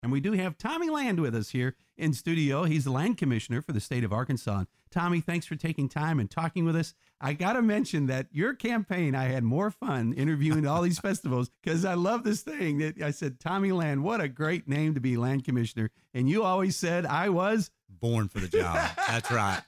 And we do have Tommy Land with us here in studio. He's the land commissioner for the state of Arkansas. Tommy, thanks for taking time and talking with us. I got to mention that your campaign, I had more fun interviewing all these festivals because I love this thing that I said, Tommy Land, what a great name to be land commissioner. And you always said I was born for the job. That's right.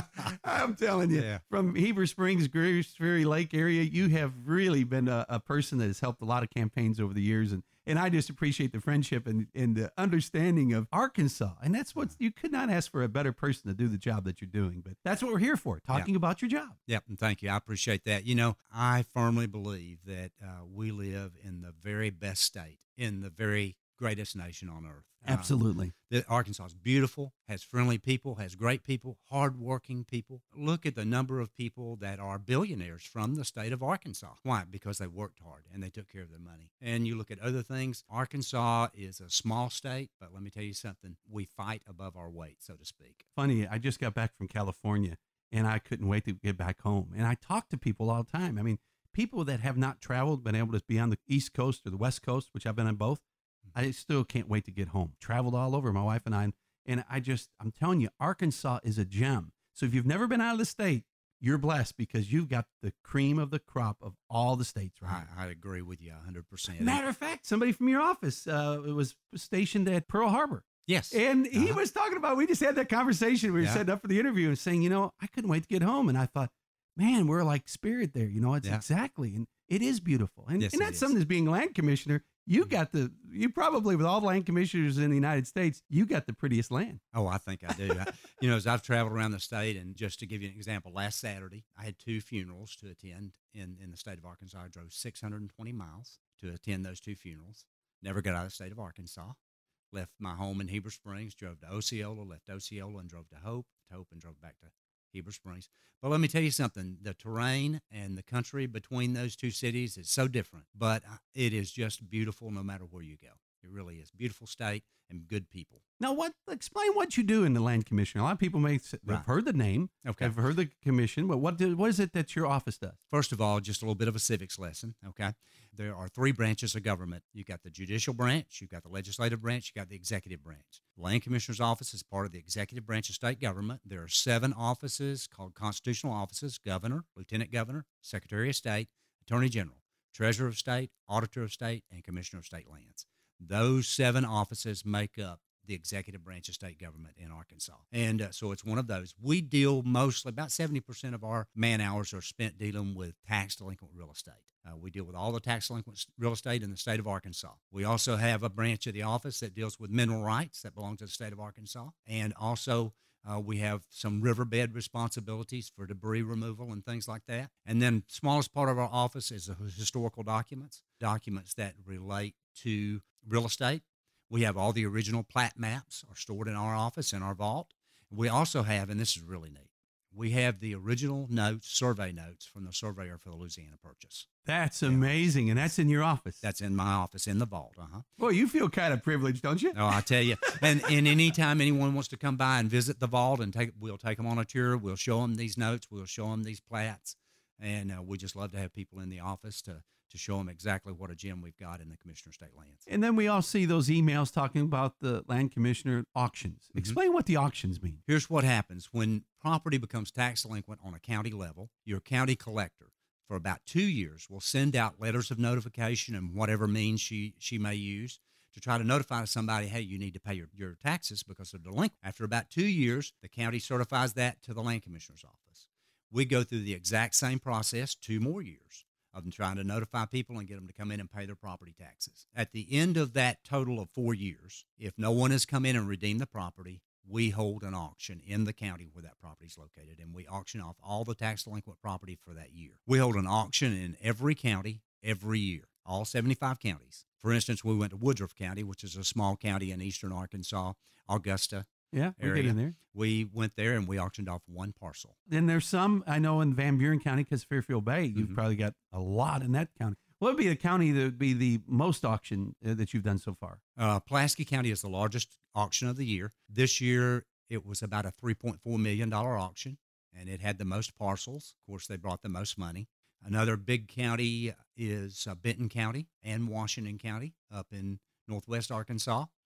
I'm telling you, from Heber Springs, Greers Ferry Lake area, you have really been a person that has helped a lot of campaigns over the years. And I just appreciate the friendship and the understanding of Arkansas. And that's what you could not ask for a better person to do the job that you're doing. But that's what we're here for, talking about your job. Yep. And thank you. I appreciate that. You know, I firmly believe that we live in the very best state, in the very greatest nation on earth. Absolutely. Arkansas is beautiful, has friendly people, has great people, hardworking people. Look at the number of people that are billionaires from the state of Arkansas. Why? Because they worked hard and they took care of their money. And you look at other things, Arkansas is a small state, but let me tell you something, we fight above our weight, so to speak. Funny, I just got back from California and I couldn't wait to get back home. And I talk to people all the time. I mean, people that have not traveled, been able to be on the East Coast or the West Coast, which I've been on both, I still can't wait to get home. Traveled all over, my wife and I. And I'm telling you, Arkansas is a gem. So if you've never been out of the state, you're blessed because you've got the cream of the crop of all the states, right? I agree with you 100%. Matter of fact, somebody from your office was stationed at Pearl Harbor. Yes. And he was talking about, we just had that conversation. We were setting up for the interview and saying, I couldn't wait to get home. And I thought, man, we're like spirit there. It's exactly. And it is beautiful. And, and that's something as being land commissioner. You probably, with all the land commissioners in the United States, you got the prettiest land. Oh, I think I do. As I've traveled around the state, and just to give you an example, last Saturday, I had 2 funerals to attend in the state of Arkansas. I drove 620 miles to attend those 2 funerals. Never got out of the state of Arkansas. Left my home in Heber Springs, drove to Osceola, left Osceola, and drove to Hope, and drove back to Heber Springs. But let me tell you something, the terrain and the country between those 2 cities is so different, but it is just beautiful no matter where you go. It really is. Beautiful state and good people. Now, explain what you do in the land commission. A lot of people may have heard the name, have heard the commission, but what is it that your office does? First of all, just a little bit of a civics lesson, okay? There are 3 branches of government. You've got the judicial branch, you've got the legislative branch, you've got the executive branch. The land commissioner's office is part of the executive branch of state government. There are 7 offices called constitutional offices: governor, lieutenant governor, secretary of state, attorney general, treasurer of state, auditor of state, and commissioner of state lands. Those 7 offices make up the executive branch of state government in Arkansas. And so it's one of those. We deal mostly, about 70% of our man hours are spent dealing with tax delinquent real estate. We deal with all the tax delinquent real estate in the state of Arkansas. We also have a branch of the office that deals with mineral rights that belong to the state of Arkansas. And also we have some riverbed responsibilities for debris removal and things like that. And then smallest part of our office is the historical documents that relate to real estate. We have all the original plat maps are stored in our office, in our vault. We also have, and this is really neat, we have the original notes, survey notes from the surveyor for the Louisiana Purchase. That's amazing, and that's in your office. That's in my office, in the vault. Boy, you feel kind of privileged, don't you? Oh, I tell you. And anytime anyone wants to come by and visit the vault, and we'll take them on a tour. We'll show them these notes. We'll show them these plats. And we just love to have people in the office to show them exactly what a gem we've got in the Commissioner of State Lands. And then we all see those emails talking about the land commissioner auctions. Explain what the auctions mean. Here's what happens. When property becomes tax delinquent on a county level, your county collector, for about 2 years, will send out letters of notification and whatever means she may use to try to notify somebody, hey, you need to pay your taxes because they're delinquent. After about 2 years, the county certifies that to the land commissioner's office. We go through the exact same process 2 more years of them trying to notify people and get them to come in and pay their property taxes. At the end of that total of 4 years, if no one has come in and redeemed the property, we hold an auction in the county where that property is located, and we auction off all the tax delinquent property for that year. We hold an auction in every county every year, all 75 counties. For instance, we went to Woodruff County, which is a small county in eastern Arkansas, Augusta area. We get in there. We went there and we auctioned off 1 parcel. Then there's some, I know, in Van Buren County, because Fairfield Bay, you've probably got a lot in that county. What would be the county that would be the most auction that you've done so far? Pulaski County is the largest auction of the year. This year, it was about a $3.4 million auction, and it had the most parcels. Of course, they brought the most money. Another big county is Benton County and Washington County up in northwest Arkansas.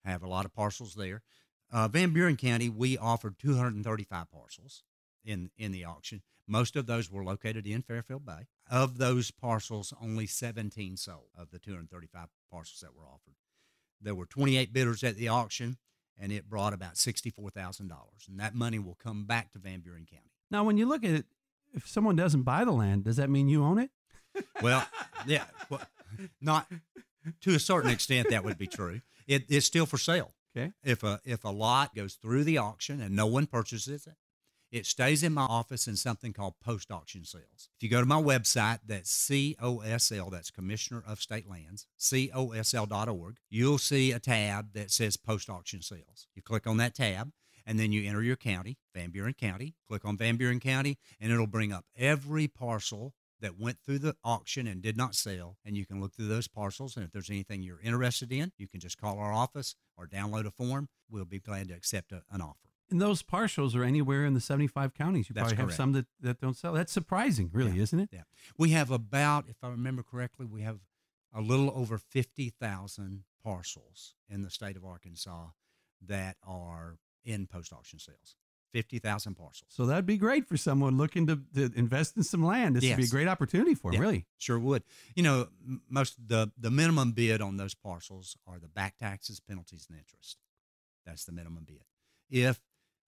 have a lot of parcels there. Van Buren County, we offered 235 parcels in the auction. Most of those were located in Fairfield Bay. Of those parcels, only 17 sold of the 235 parcels that were offered. There were 28 bidders at the auction, and it brought about $64,000. And that money will come back to Van Buren County. Now, when you look at it, if someone doesn't buy the land, does that mean you own it? Well, yeah, well, not to a certain extent that would be true. It's still for sale. Okay. If a lot goes through the auction and no one purchases it, it stays in my office in something called post-auction sales. If you go to my website, that's COSL, that's Commissioner of State Lands, COSL.org, you'll see a tab that says post-auction sales. You click on that tab, and then you enter your county, Van Buren County, click on Van Buren County, and it'll bring up every parcel that went through the auction and did not sell, and you can look through those parcels, and if there's anything you're interested in, you can just call our office or download a form. We'll be glad to accept an offer. And those parcels are anywhere in the 75 counties. You That's probably have correct. some that don't sell. That's surprising, really, Yeah. isn't it? Yeah. We have about, if I remember correctly, we have a little over 50,000 parcels in the state of Arkansas that are in post-auction sales. 50,000 parcels. So that'd be great for someone looking to invest in some land. This would be a Yes. great opportunity for them, Yeah. really. Sure would. You know, most the minimum bid on those parcels are the back taxes, penalties, and interest. That's the minimum bid. If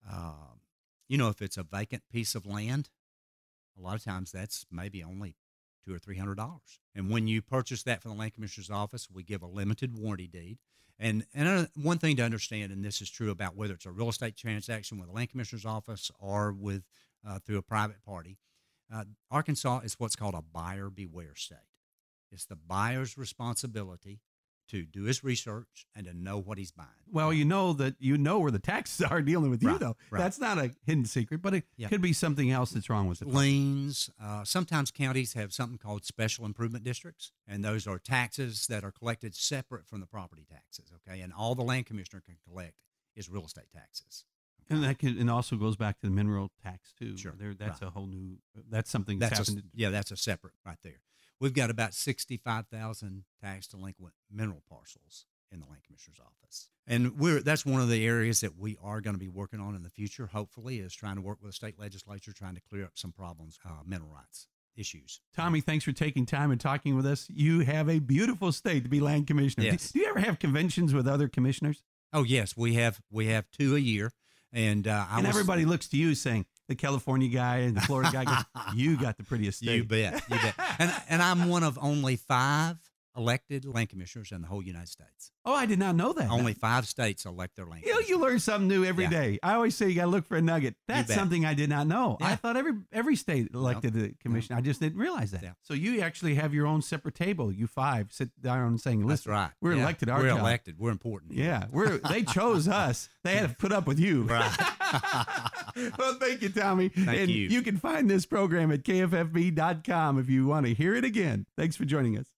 if it's a vacant piece of land, a lot of times that's maybe only $200 or $300. And when you purchase that from the Land Commissioner's office, we give a limited warranty deed. And one thing to understand, and this is true about whether it's a real estate transaction with the Land Commissioner's office or with through a private party, Arkansas is what's called a buyer beware state. It's the buyer's responsibility to do his research and to know what he's buying. Well, you know where the taxes are dealing with you, Right, though. right. That's not a hidden secret, but it Yeah. could be something else that's wrong with it. Liens. Sometimes counties have something called special improvement districts, and those are taxes that are collected separate from the property taxes. Okay, and all the land commissioner can collect is real estate taxes. And and also goes back to the mineral tax too. Sure. That's Right. a whole new. That's something that's happened. That's a separate right there. We've got about 65,000 tax delinquent mineral parcels in the Land Commissioner's office, and that's one of the areas that we are going to be working on in the future. Hopefully, is trying to work with the state legislature, trying to clear up some problems, mineral rights issues. Tommy, thanks for taking time and talking with us. You have a beautiful state to be land commissioner. Yes. Do you ever have conventions with other commissioners? Oh yes, we have 2 a year, and Everybody looks to you saying, the California guy and the Florida guy goes, you got the prettiest state. You bet. And I'm one of only 5 elected land commissioners in the whole United States. Oh, I did not know that. Only 5 states elect their land commissioners. You learn something new every Yeah. day. I always say you got to look for a nugget. That's bet. something I did not know. I Yeah. thought every state elected a commissioner. I just didn't realize that. Yeah. So you actually have your own separate table. You 5 sit down and saying, That's listen, right. we're Yeah. elected our We're job. elected. We're important. Yeah, they chose us. They had to put up with you. Right. Well, thank you, Tommy. Thank and you. You can find this program at KFFB.com if you want to hear it again. Thanks for joining us.